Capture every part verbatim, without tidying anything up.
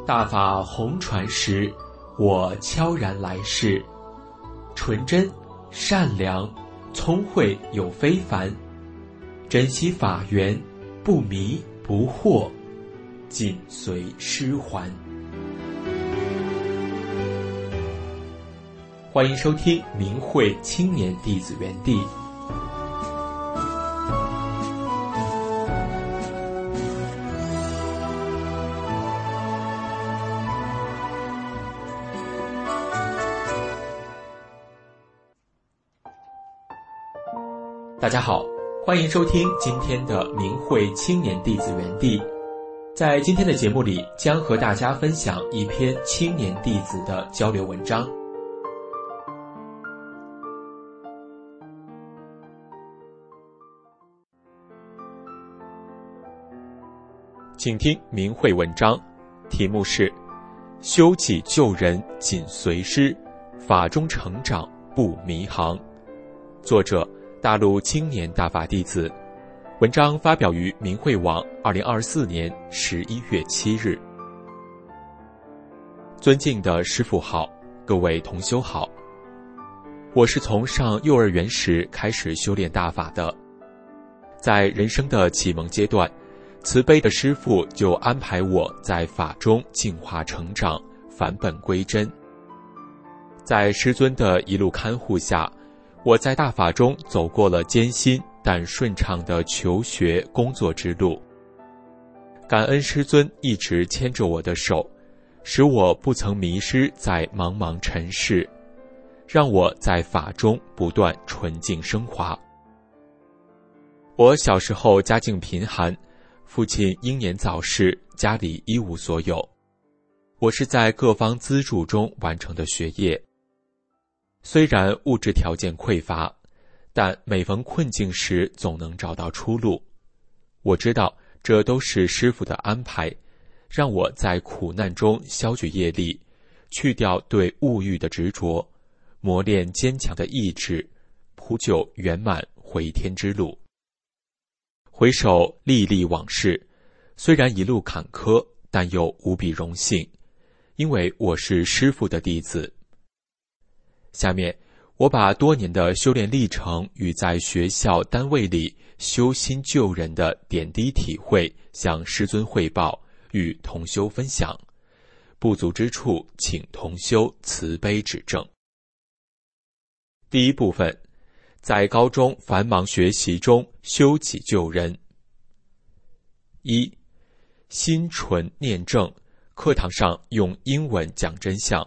大法红传时，我悄然来世，纯真、善良、聪慧又非凡，珍惜法缘，不迷不惑，紧随师还。欢迎收听明慧青年弟子园地。大家好，欢迎收听今天的明慧青年弟子园地。在今天的节目里，将和大家分享一篇青年弟子的交流文章。请听明慧文章，题目是修己救人紧随师，法中成长不迷航。作者大陆青年大法弟子，文章发表于明慧网二零二四年十一月七日。尊敬的师父好，各位同修好。我是从上幼儿园时开始修炼大法的，在人生的启蒙阶段，慈悲的师父就安排我在法中净化成长，返本归真。在师尊的一路看护下，我在大法中走过了艰辛但顺畅的求学工作之路。感恩师尊一直牵着我的手，使我不曾迷失在茫茫尘世，让我在法中不断纯净升华。我小时候家境贫寒，父亲英年早逝，家里一无所有。我是在各方资助中完成的学业。虽然物质条件匮乏，但每逢困境时总能找到出路。我知道这都是师父的安排，让我在苦难中消去业力，去掉对物欲的执着，磨练坚强的意志，铺就圆满回天之路。回首历历往事，虽然一路坎坷，但又无比荣幸，因为我是师父的弟子。下面我把多年的修炼历程与在学校单位里修心救人的点滴体会向师尊汇报，与同修分享，不足之处请同修慈悲指正。第一部分，在高中繁忙学习中修己救人。一，心纯念正，课堂上用英文讲真相。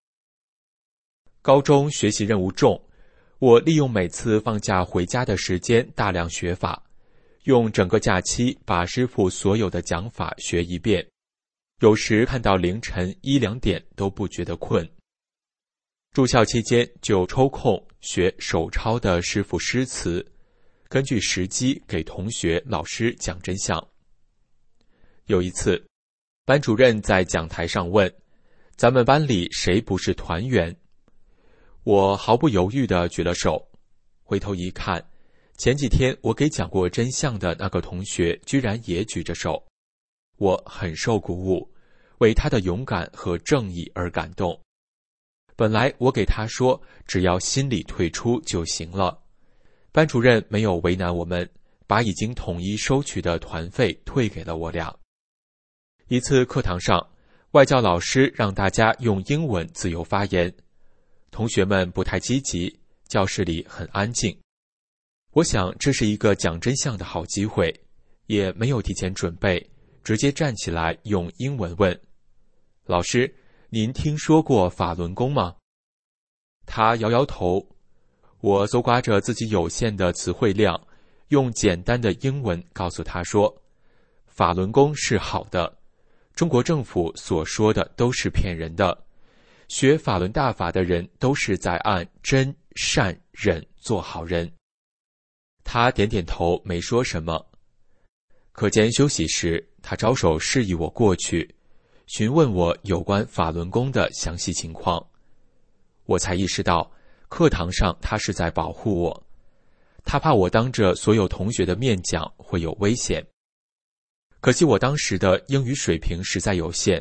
高中学习任务重，我利用每次放假回家的时间大量学法，用整个假期把师父所有的讲法学一遍，有时看到凌晨一两点都不觉得困。住校期间就抽空学手抄的师父诗词，根据时机给同学老师讲真相。有一次，班主任在讲台上问，咱们班里谁不是团员？我毫不犹豫地举了手，回头一看，前几天我给讲过真相的那个同学居然也举着手。我很受鼓舞，为他的勇敢和正义而感动。本来我给他说只要心里退出就行了，班主任没有为难我们，把已经统一收取的团费退给了我俩。一次课堂上，外教老师让大家用英文自由发言，同学们不太积极，教室里很安静。我想这是一个讲真相的好机会，也没有提前准备，直接站起来用英文问，老师，您听说过法轮功吗？他摇摇头。我搜刮着自己有限的词汇量，用简单的英文告诉他说，法轮功是好的，中国政府所说的都是骗人的，学法轮大法的人都是在按真善忍做好人。他点点头，没说什么。课间休息时，他招手示意我过去，询问我有关法轮功的详细情况。我才意识到，课堂上他是在保护我，他怕我当着所有同学的面讲会有危险。可惜我当时的英语水平实在有限，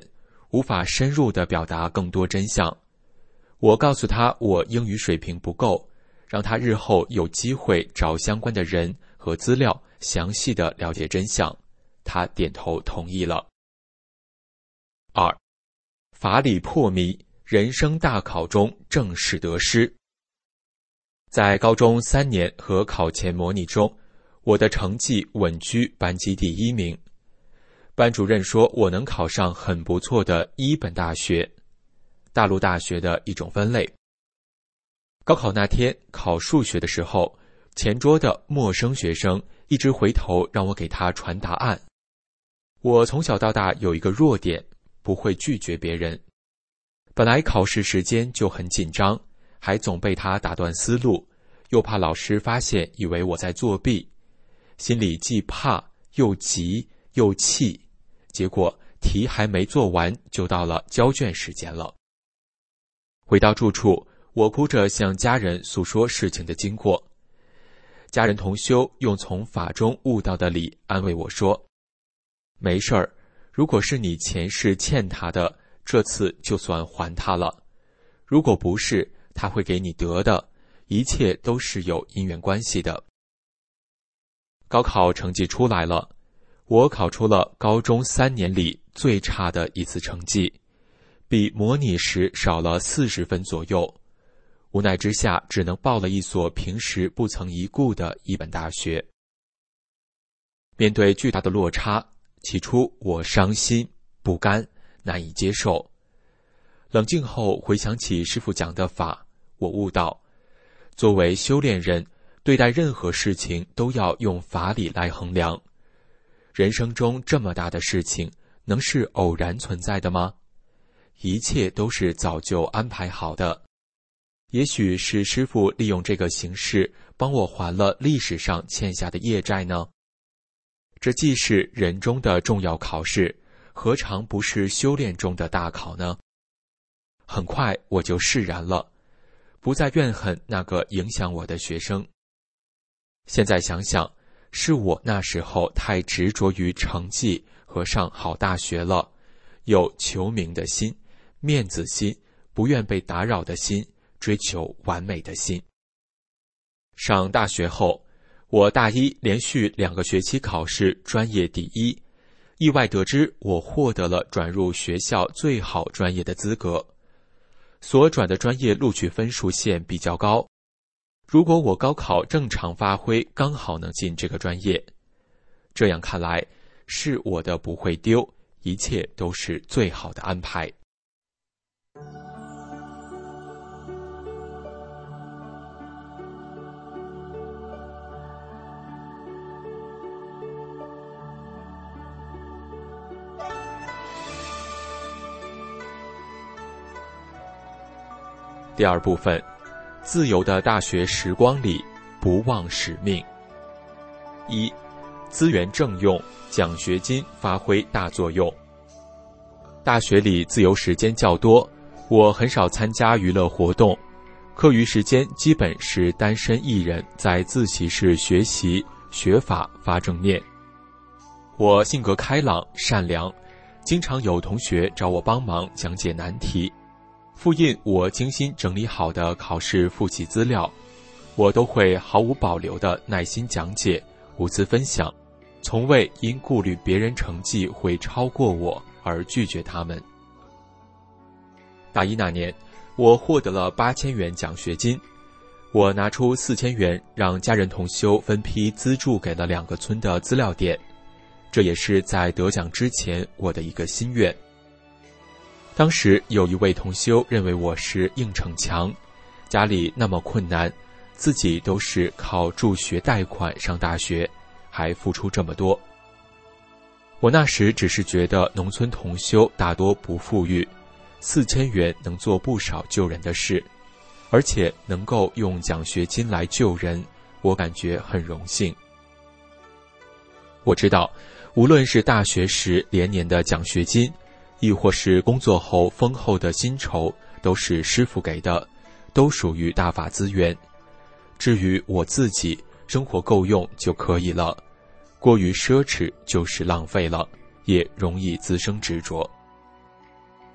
无法深入地表达更多真相。我告诉他我英语水平不够，让他日后有机会找相关的人和资料详细地了解真相。他点头同意了。二，法理破谜，人生大考中正式得失。在高中三年和考前模拟中，我的成绩稳居班级第一名。班主任说我能考上很不错的一本大学，大陆大学的一种分类。高考那天考数学的时候，前桌的陌生学生一直回头让我给他传答案。我从小到大有一个弱点，不会拒绝别人。本来考试时间就很紧张，还总被他打断思路，又怕老师发现以为我在作弊，心里既怕又急又气，结果题还没做完就到了交卷时间了。回到住处，我哭着向家人诉说事情的经过。家人同修用从法中悟到的理安慰我说，没事儿，如果是你前世欠他的，这次就算还他了。如果不是，他会给你得的，一切都是有因缘关系的。高考成绩出来了，我考出了高中三年里最差的一次成绩，比模拟时少了四十分左右。无奈之下，只能报了一所平时不曾一顾的一本大学。面对巨大的落差，起初我伤心、不甘、难以接受。冷静后回想起师父讲的法，我悟到，作为修炼人，对待任何事情都要用法理来衡量。人生中这么大的事情，能是偶然存在的吗？一切都是早就安排好的。也许是师父利用这个形式帮我还了历史上欠下的业债呢？这既是人中的重要考试，何尝不是修炼中的大考呢？很快我就释然了，不再怨恨那个影响我的学生。现在想想，是我那时候太执着于成绩和上好大学了，有求名的心、面子心、不愿被打扰的心、追求完美的心。上大学后，我大一连续两个学期考试专业第一，意外得知我获得了转入学校最好专业的资格。所转的专业录取分数线比较高，如果我高考正常发挥，刚好能进这个专业。这样看来，是我的不会丢，一切都是最好的安排。第二部分，自由的大学时光里，不忘使命。一，资源正用，奖学金发挥大作用。大学里自由时间较多，我很少参加娱乐活动，课余时间基本是单身一人在自习室学习、学法、发正念。我性格开朗、善良，经常有同学找我帮忙讲解难题。复印我精心整理好的考试复习资料，我都会毫无保留地耐心讲解，无私分享，从未因顾虑别人成绩会超过我而拒绝他们。大一那年，我获得了八千元奖学金，我拿出四千元让家人同修分批资助给了两个村的资料店，这也是在得奖之前我的一个心愿。当时有一位同修认为我是硬逞强，家里那么困难，自己都是靠助学贷款上大学，还付出这么多。我那时只是觉得农村同修大多不富裕，四千元能做不少救人的事，而且能够用奖学金来救人，我感觉很荣幸。我知道，无论是大学时连年的奖学金，亦或是工作后丰厚的薪酬，都是师父给的，都属于大法资源。至于我自己，生活够用就可以了，过于奢侈就是浪费了，也容易滋生执着。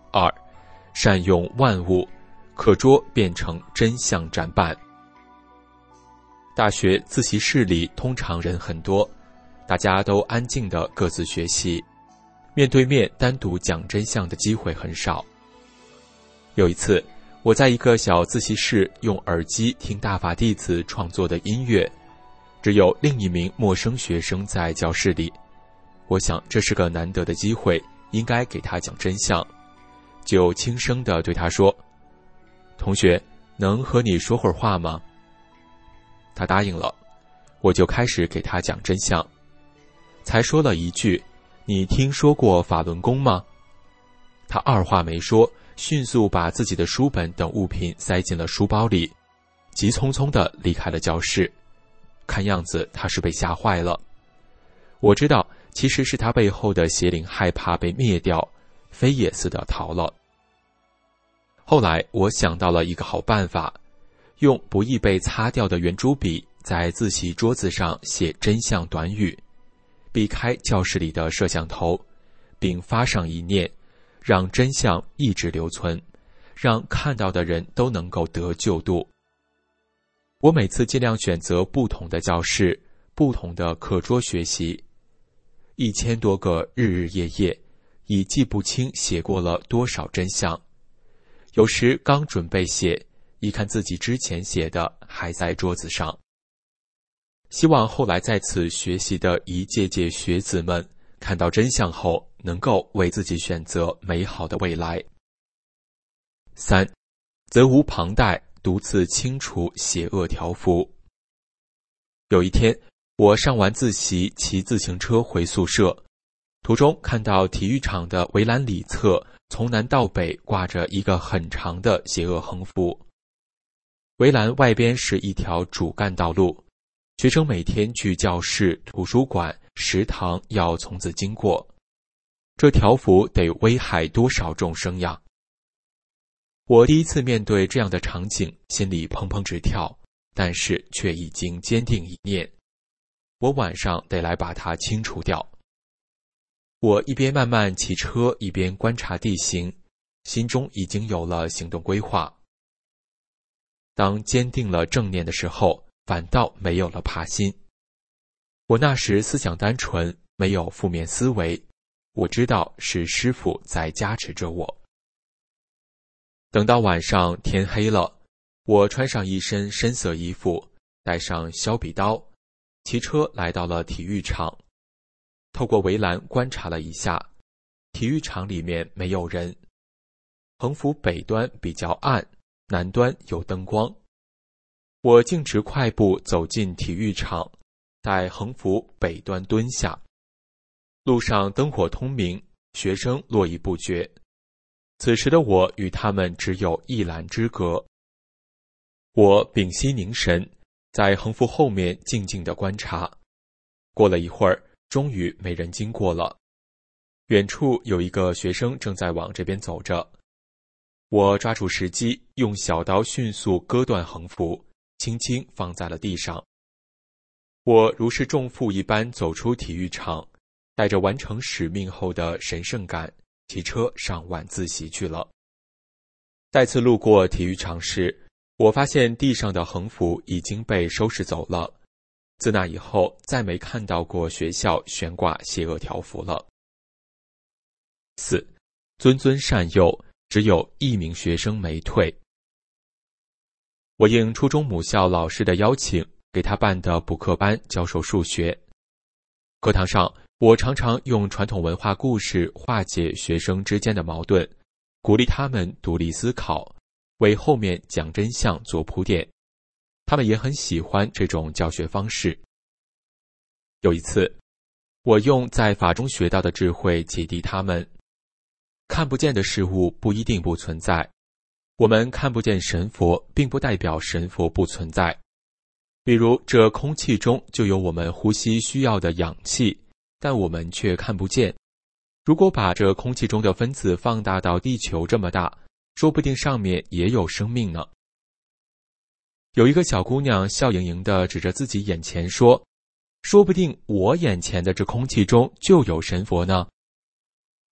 二，善用万物，课桌变成真相展板。大学自习室里通常人很多，大家都安静地各自学习，面对面单独讲真相的机会很少。有一次，我在一个小自习室用耳机听大法弟子创作的音乐，只有另一名陌生学生在教室里。我想这是个难得的机会，应该给他讲真相，就轻声地对他说：同学，能和你说会儿话吗？他答应了，我就开始给他讲真相。才说了一句：你听说过法轮功吗？他二话没说，迅速把自己的书本等物品塞进了书包里，急匆匆地离开了教室。看样子他是被吓坏了。我知道，其实是他背后的邪灵害怕被灭掉，飞也似的逃了。后来我想到了一个好办法，用不易被擦掉的圆珠笔在自习桌子上写真相短语，避开教室里的摄像头，并发上一念，让真相一直留存，让看到的人都能够得救度。我每次尽量选择不同的教室，不同的课桌学习，一千多个日日夜夜，已记不清写过了多少真相。有时刚准备写，一看自己之前写的还在桌子上。希望后来在此学习的一届届学子们看到真相后，能够为自己选择美好的未来。三，责无旁贷，独自清除邪恶条幅。有一天，我上完自习，骑自行车回宿舍，途中看到体育场的围栏里侧从南到北挂着一个很长的邪恶横幅。围栏外边是一条主干道路，学生每天去教室、图书馆、食堂要从此经过。这条幅得危害多少众生呀！我第一次面对这样的场景，心里砰砰直跳，但是却已经坚定一念，我晚上得来把它清除掉。我一边慢慢骑车，一边观察地形，心中已经有了行动规划。当坚定了正念的时候，反倒没有了怕心。我那时思想单纯，没有负面思维，我知道是师父在加持着我。等到晚上天黑了，我穿上一身深色衣服，带上削笔刀，骑车来到了体育场。透过围栏观察了一下，体育场里面没有人。横幅北端比较暗，南端有灯光。我径直快步走进体育场，在横幅北端蹲下。路上灯火通明，学生络绎不绝。此时的我与他们只有一栏之隔。我屏息凝神，在横幅后面静静地观察。过了一会儿，终于没人经过了。远处有一个学生正在往这边走着。我抓住时机，用小刀迅速割断横幅，轻轻放在了地上。我如释重负一般走出体育场，带着完成使命后的神圣感，骑车上晚自习去了。再次路过体育场时，我发现地上的横幅已经被收拾走了。自那以后，再没看到过学校悬挂邪恶条幅了。四，谆谆善诱，只有一名学生没退。我应初中母校老师的邀请，给他办的补课班教授数学。课堂上，我常常用传统文化故事化解学生之间的矛盾，鼓励他们独立思考，为后面讲真相做铺垫。他们也很喜欢这种教学方式。有一次，我用在法中学到的智慧启迪他们，看不见的事物不一定不存在。我们看不见神佛，并不代表神佛不存在。比如这空气中就有我们呼吸需要的氧气，但我们却看不见。如果把这空气中的分子放大到地球这么大，说不定上面也有生命呢。有一个小姑娘笑盈盈地指着自己眼前说，说不定我眼前的这空气中就有神佛呢。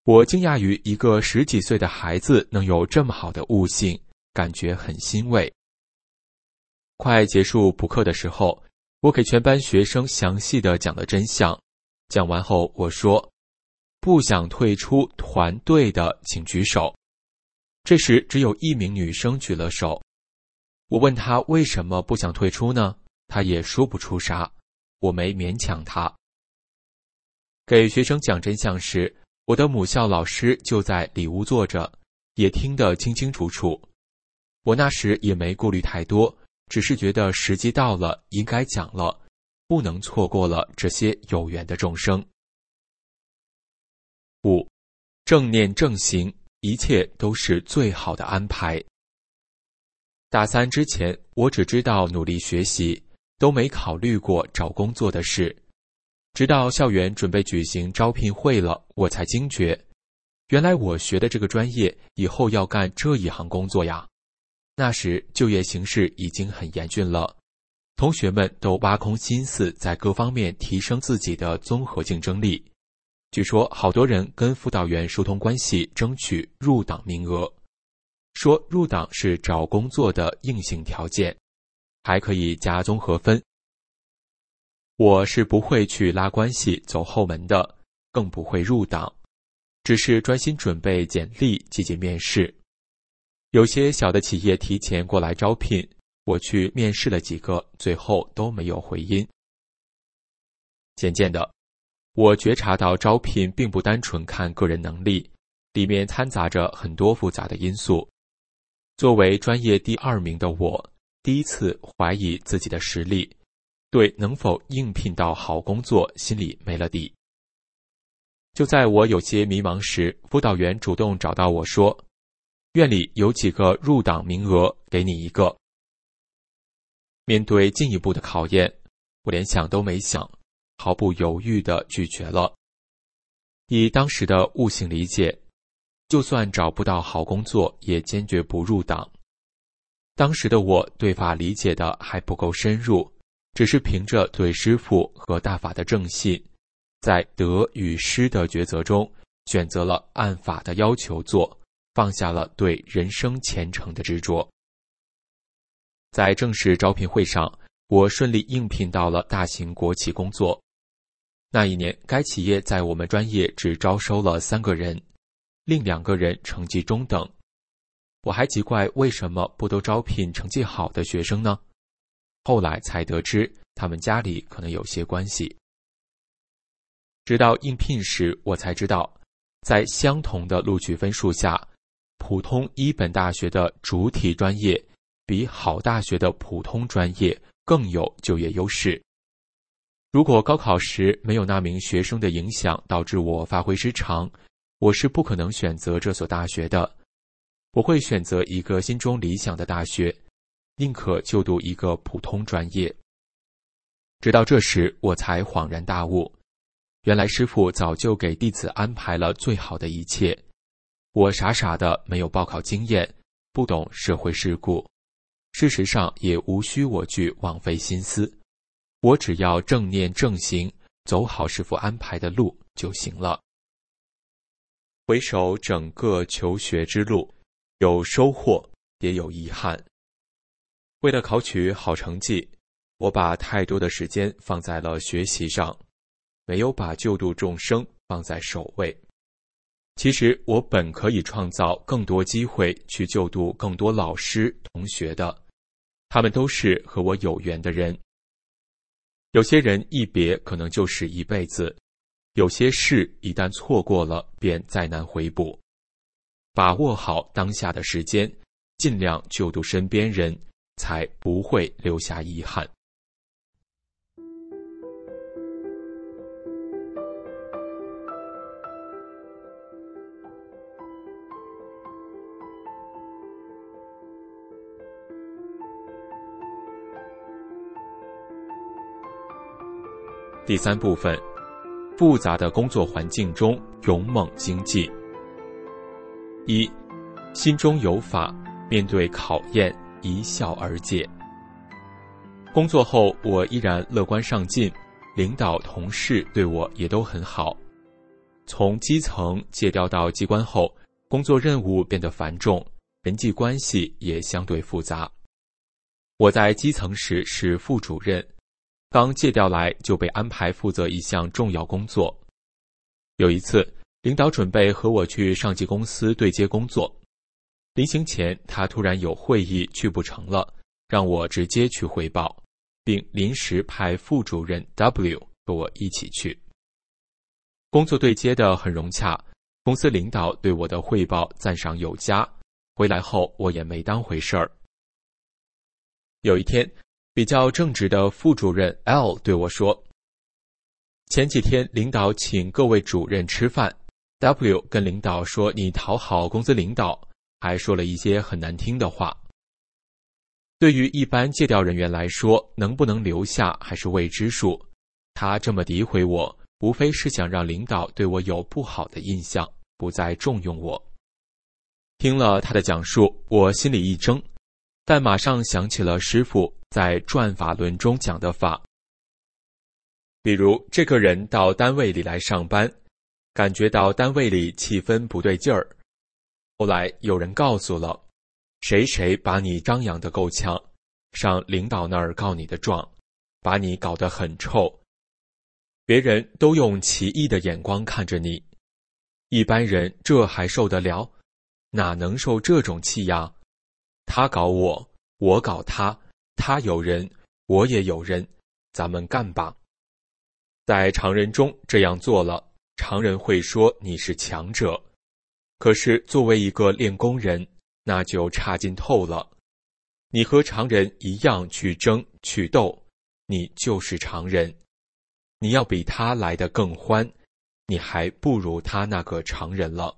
我惊讶于一个十几岁的孩子能有这么好的悟性，感觉很欣慰。快结束补课的时候，我给全班学生详细的讲了真相。讲完后，我说，不想退出团队的请举手。这时只有一名女生举了手。我问她为什么不想退出呢？她也说不出啥，我没勉强她。给学生讲真相时，我的母校老师就在里屋坐着，也听得清清楚楚。我那时也没顾虑太多，只是觉得时机到了，应该讲了，不能错过了这些有缘的众生。五，正念正行，一切都是最好的安排。大三之前，我只知道努力学习，都没考虑过找工作的事。直到校园准备举行招聘会了，我才惊觉，原来我学的这个专业以后要干这一行工作呀。那时就业形势已经很严峻了，同学们都挖空心思在各方面提升自己的综合竞争力。据说好多人跟辅导员疏通关系，争取入党名额，说入党是找工作的硬性条件，还可以加综合分。我是不会去拉关系走后门的，更不会入党，只是专心准备简历，积极面试。有些小的企业提前过来招聘，我去面试了几个，最后都没有回音。渐渐的，我觉察到招聘并不单纯看个人能力，里面掺杂着很多复杂的因素。作为专业第二名的我，第一次怀疑自己的实力，对能否应聘到好工作心里没了底。就在我有些迷茫时，辅导员主动找到我说，院里有几个入党名额，给你一个。面对进一步的考验，我连想都没想，毫不犹豫地拒绝了。以当时的悟性理解，就算找不到好工作，也坚决不入党。当时的我对法理解的还不够深入，只是凭着对师父和大法的正信，在得与失的抉择中，选择了按法的要求做，放下了对人生前程的执着。在正式招聘会上，我顺利应聘到了大型国企工作。那一年，该企业在我们专业只招收了三个人，另两个人成绩中等。我还奇怪为什么不都招聘成绩好的学生呢？后来才得知，他们家里可能有些关系。直到应聘时，我才知道，在相同的录取分数下，普通一本大学的主体专业比好大学的普通专业更有就业优势。如果高考时没有那名学生的影响导致我发挥失常，我是不可能选择这所大学的。我会选择一个心中理想的大学，宁可就读一个普通专业。直到这时，我才恍然大悟，原来师父早就给弟子安排了最好的一切。我傻傻的没有报考经验，不懂社会世故，事实上也无需我去枉费心思，我只要正念正行，走好师父安排的路就行了。回首整个求学之路，有收获也有遗憾。为了考取好成绩，我把太多的时间放在了学习上，没有把救度众生放在首位。其实我本可以创造更多机会去救度更多老师同学的，他们都是和我有缘的人。有些人一别可能就是一辈子，有些事一旦错过了便再难回补。把握好当下的时间，尽量救度身边人，才不会留下遗憾。第三部分，复杂的工作环境中勇猛精进。一，心中有法，面对考验一笑而解。工作后我依然乐观上进，领导同事对我也都很好。 从基层借调到机关后，工作任务变得繁重，人际关系也相对复杂。我在基层时是副主任，刚借调来就被安排负责一项重要工作。有一次，领导准备和我去上级公司对接工作，临行前他突然有会议去不成了，让我直接去汇报，并临时派副主任 W 和我一起去。工作对接得很融洽，公司领导对我的汇报赞赏有加，回来后我也没当回事儿。有一天，比较正直的副主任 L 对我说，前几天领导请各位主任吃饭， W 跟领导说你讨好公司领导，还说了一些很难听的话。对于一般借调人员来说，能不能留下还是未知数，他这么诋毁我，无非是想让领导对我有不好的印象，不再重用我。听了他的讲述，我心里一怔，但马上想起了师父在转法轮中讲的法。比如这个人到单位里来上班，感觉到单位里气氛不对劲儿，后来有人告诉了，谁谁把你张扬得够呛，上领导那儿告你的状，把你搞得很臭，别人都用奇异的眼光看着你，一般人这还受得了？哪能受这种气呀？他搞我，我搞他，他有人，我也有人，咱们干吧。在常人中这样做了，常人会说你是强者，可是作为一个练功人，那就差劲透了。你和常人一样去争去斗，你就是常人。你要比他来得更欢，你还不如他那个常人了。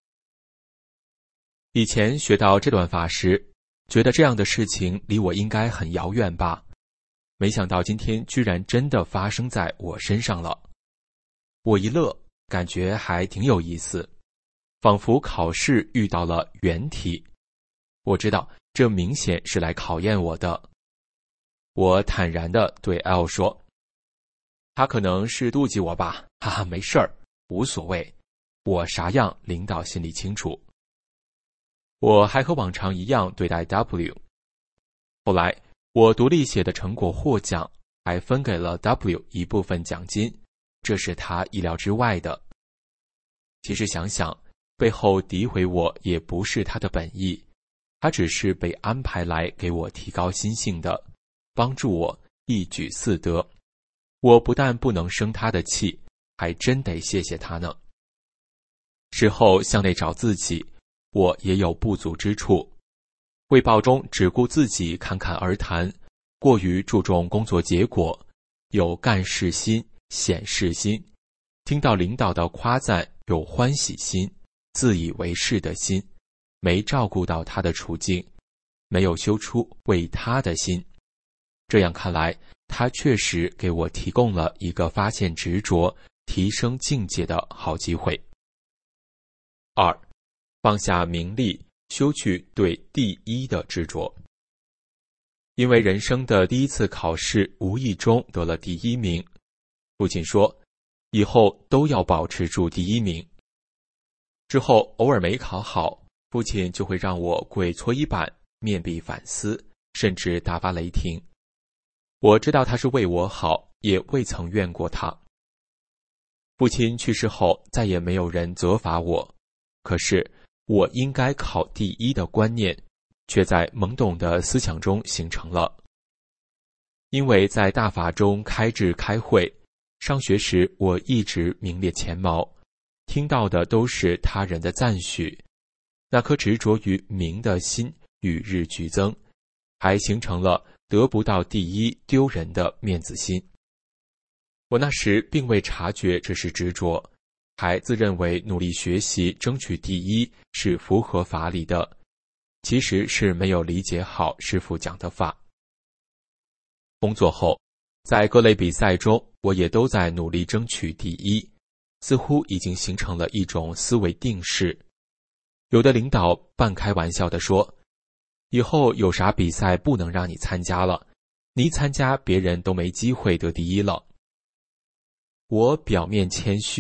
以前学到这段法时，觉得这样的事情离我应该很遥远吧，没想到今天居然真的发生在我身上了。我一乐，感觉还挺有意思，仿佛考试遇到了原题。我知道这明显是来考验我的。我坦然地对 L 说，他可能是妒忌我吧，哈哈，没事儿，无所谓，我啥样领导心里清楚。我还和往常一样对待 W。 后来我独立写的成果获奖，还分给了 W 一部分奖金，这是他意料之外的。其实想想，背后诋毁我也不是他的本意，他只是被安排来给我提高心性的，帮助我一举四得。我不但不能生他的气，还真得谢谢他呢。事后向内找自己，我也有不足之处。汇报中只顾自己侃侃而谈，过于注重工作结果，有干事心、显示心，听到领导的夸赞有欢喜心、自以为是的心，没照顾到他的处境，没有修出为他的心。这样看来，他确实给我提供了一个发现执着、提升境界的好机会。二，放下名利，修去对第一的执着。因为人生的第一次考试无意中得了第一名，父亲说以后都要保持住第一名。之后偶尔没考好，父亲就会让我跪搓衣板，面壁反思，甚至大发雷霆。我知道他是为我好，也未曾怨过他。父亲去世后，再也没有人责罚我，可是我应该考第一的观念却在懵懂的思想中形成了。因为在大法中开智开会，上学时我一直名列前茅，听到的都是他人的赞许，那颗执着于名的心与日俱增，还形成了得不到第一丢人的面子心。我那时并未察觉这是执着，还自认为努力学习争取第一是符合法理的，其实是没有理解好师父讲的法。工作后，在各类比赛中，我也都在努力争取第一，似乎已经形成了一种思维定式。有的领导半开玩笑地说，以后有啥比赛不能让你参加了，你一参加别人都没机会得第一了。我表面谦虚，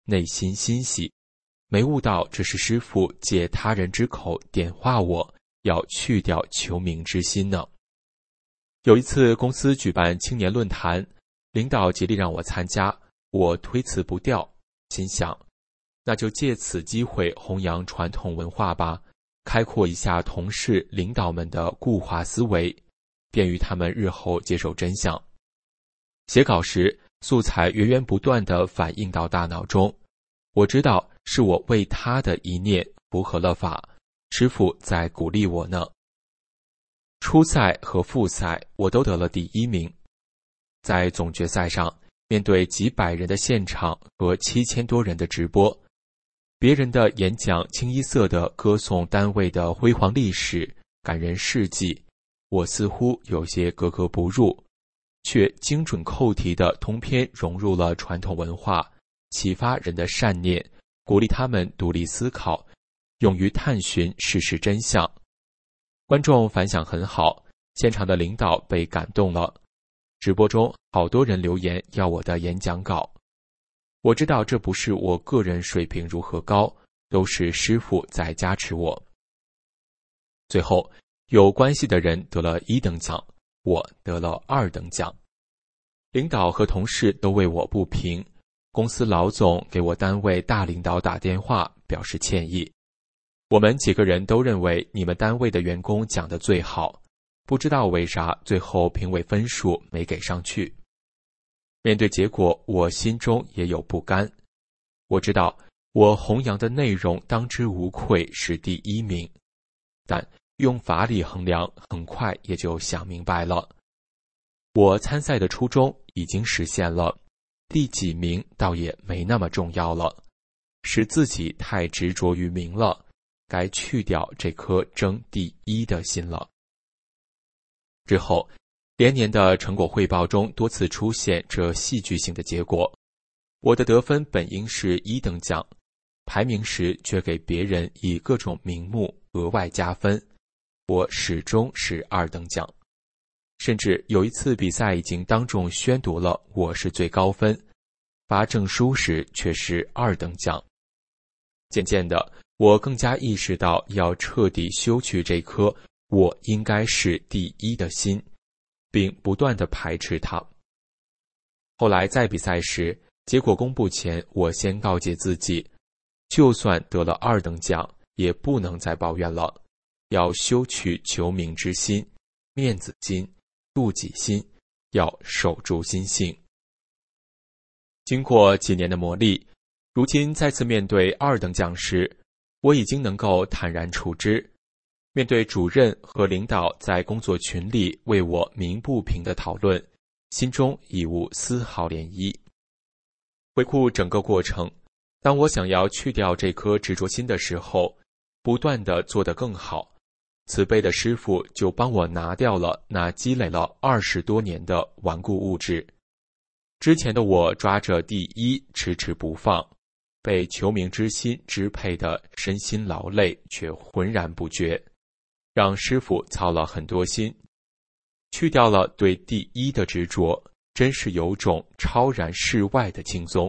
内心欣喜，没悟到这是师父借他人之口点化我，要去掉求名之心呢。有一次公司举办青年论坛，领导极力让我参加，我推辞不掉，心想那就借此机会弘扬传统文化吧，开阔一下同事领导们的固化思维，便于他们日后接受真相。写稿时，素材源源不断地反映到大脑中，我知道是我为他的一念符合了法，师父在鼓励我呢。初赛和复赛我都得了第一名。在总决赛上，面对几百人的现场和七千多人的直播，别人的演讲清一色地歌颂单位的辉煌历史、感人事迹，我似乎有些格格不入，却精准扣题地通篇融入了传统文化，启发人的善念，鼓励他们独立思考，勇于探寻事实真相。观众反响很好，现场的领导被感动了。直播中好多人留言要我的演讲稿。我知道这不是我个人水平如何高，都是师父在加持我。最后，有关系的人得了一等奖，我得了二等奖。领导和同事都为我不平，公司老总给我单位大领导打电话表示歉意。我们几个人都认为你们单位的员工讲得最好，不知道为啥最后评委分数没给上去。面对结果，我心中也有不甘。我知道我弘扬的内容当之无愧是第一名，但用法理衡量，很快也就想明白了。我参赛的初衷已经实现了，第几名倒也没那么重要了，使自己太执着于名了，该去掉这颗争第一的心了。之后，连年的成果汇报中多次出现这戏剧性的结果。我的得分本应是一等奖，排名时却给别人以各种名目额外加分，我始终是二等奖。甚至有一次比赛已经当众宣读了我是最高分，发证书时却是二等奖。渐渐的，我更加意识到要彻底修去这颗我应该是第一的心，并不断地排斥它。后来在比赛时，结果公布前，我先告诫自己，就算得了二等奖，也不能再抱怨了，要修去求名之心、面子心、妒忌心，要守住心性。经过几年的磨砺，如今再次面对二等奖时，我已经能够坦然处之。面对主任和领导在工作群里为我鸣不平的讨论，心中已无丝毫涟漪。回顾整个过程，当我想要去掉这颗执着心的时候，不断地做得更好，慈悲的师父就帮我拿掉了那积累了二十多年的顽固物质。之前的我抓着第一迟迟不放，被求名之心支配的身心劳累却浑然不觉，让师父操了很多心，去掉了对第一的执着，真是有种超然世外的轻松。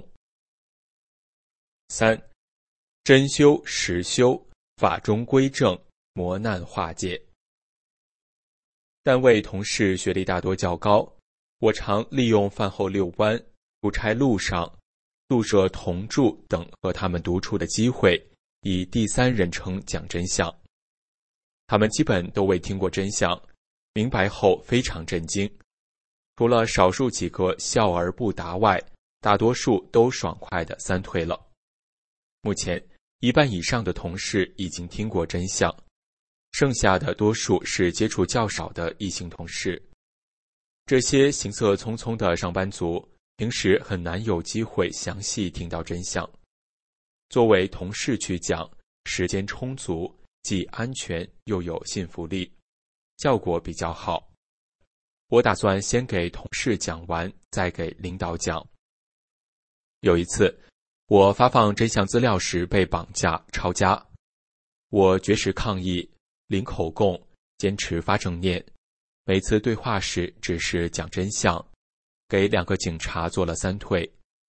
三，真修实修，法中归正，磨难化解。单位同事学历大多较高，我常利用饭后遛弯、出差路上、宿舍同住等和他们独处的机会，以第三人称讲真相。他们基本都未听过真相，明白后非常震惊。除了少数几个笑而不答外，大多数都爽快地三退了。目前，一半以上的同事已经听过真相，剩下的多数是接触较少的异性同事。这些行色匆匆的上班族，平时很难有机会详细听到真相。作为同事去讲，时间充足，既安全又有信服力，效果比较好。我打算先给同事讲完，再给领导讲。有一次，我发放真相资料时被绑架抄家，我绝食抗议，零口供，坚持发正念。每次对话时只是讲真相，给两个警察做了三退。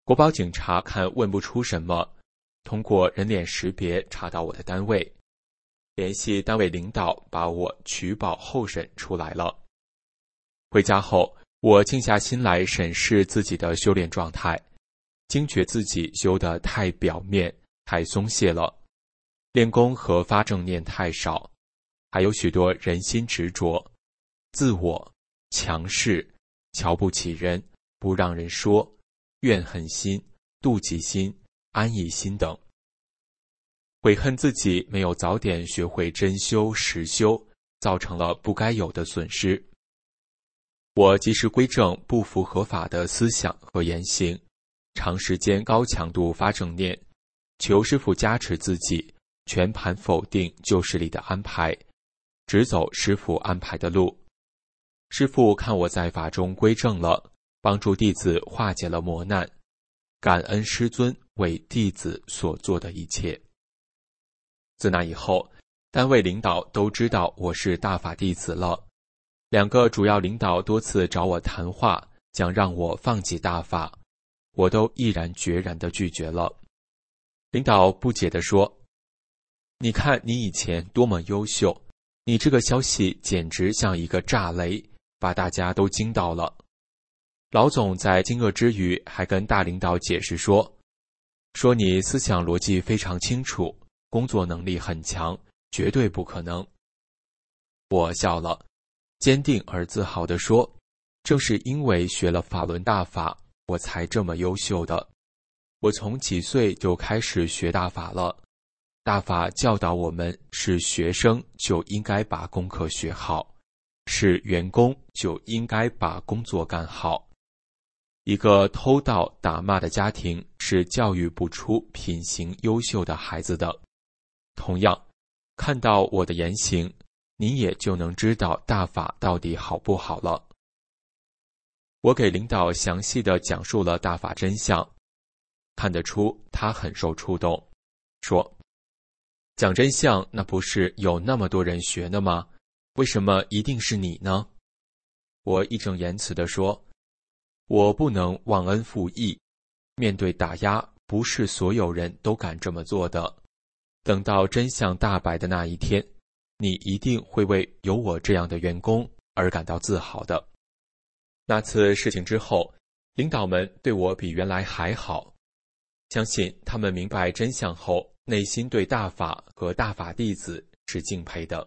国保警察看问不出什么，通过人脸识别查到我的单位，联系单位领导把我取保候审出来了。回家后，我静下心来审视自己的修炼状态，惊觉自己修得太表面、太松懈了，练功和发正念太少，还有许多人心执着、自我、强势、瞧不起人、不让人说、怨恨心、妒忌心、安逸心等。悔恨自己没有早点学会真修实修，造成了不该有的损失。我及时归正不符合法的思想和言行，长时间高强度发正念，求师父加持自己，全盘否定旧势力的安排，只走师父安排的路。师父看我在法中归正了，帮助弟子化解了磨难，感恩师尊为弟子所做的一切。自那以后，单位领导都知道我是大法弟子了。两个主要领导多次找我谈话，想让我放弃大法，我都毅然决然地拒绝了。领导不解地说：“你看你以前多么优秀，你这个消息简直像一个炸雷，把大家都惊到了。”老总在惊愕之余，还跟大领导解释说：“说你思想逻辑非常清楚，工作能力很强，绝对不可能。”我笑了，坚定而自豪地说：“正是因为学了法轮大法，我才这么优秀的。我从几岁就开始学大法了。大法教导我们，是学生就应该把功课学好，是员工就应该把工作干好。一个偷盗打骂的家庭是教育不出品行优秀的孩子的。同样，看到我的言行，你也就能知道大法到底好不好了。”我给领导详细地讲述了大法真相，看得出他很受触动，说：“讲真相，那不是有那么多人学呢吗？为什么一定是你呢？”我义正言辞地说：“我不能忘恩负义，面对打压，不是所有人都敢这么做的。等到真相大白的那一天，你一定会为有我这样的员工而感到自豪的。”那次事情之后，领导们对我比原来还好，相信他们明白真相后，内心对大法和大法弟子是敬佩的。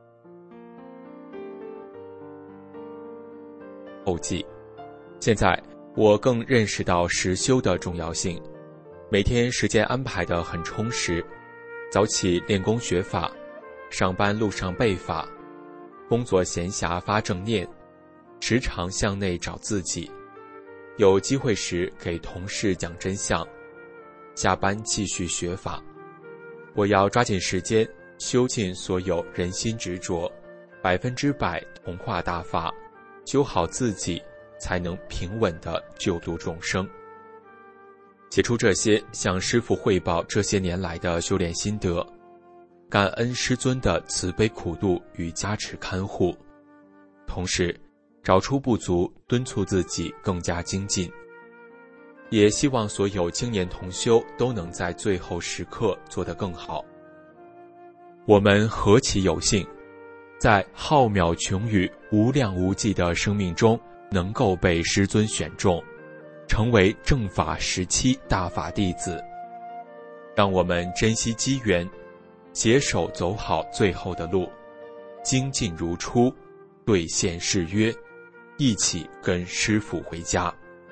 后记：现在我更认识到实修的重要性，每天时间安排得很充实，早起练功学法，上班路上背法，工作闲暇发正念，时常向内找自己，有机会时给同事讲真相，下班继续学法。我要抓紧时间修尽所有人心执着，百分之百同化大法，修好自己，才能平稳地救度众生。写出这些，向师父汇报这些年来的修炼心得，感恩师尊的慈悲苦度与加持看护，同时找出不足，敦促自己更加精进。也希望所有青年同修都能在最后时刻做得更好。我们何其有幸，在浩渺穷宇、无量无际的生命中，能够被师尊选中，成为正法时期大法弟子。让我们珍惜机缘，携手走好最后的路，精进如初，兑现誓约，一起跟师父回家。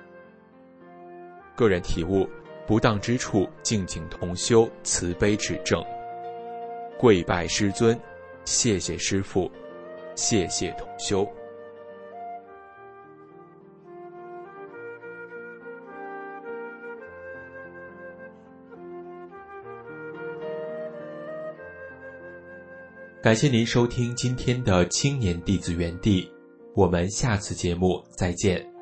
个人体悟：不当之处，敬请同修慈悲指正。跪拜师尊，谢谢师父，谢谢同修。感谢您收听今天的青年弟子园地，我们下次节目再见。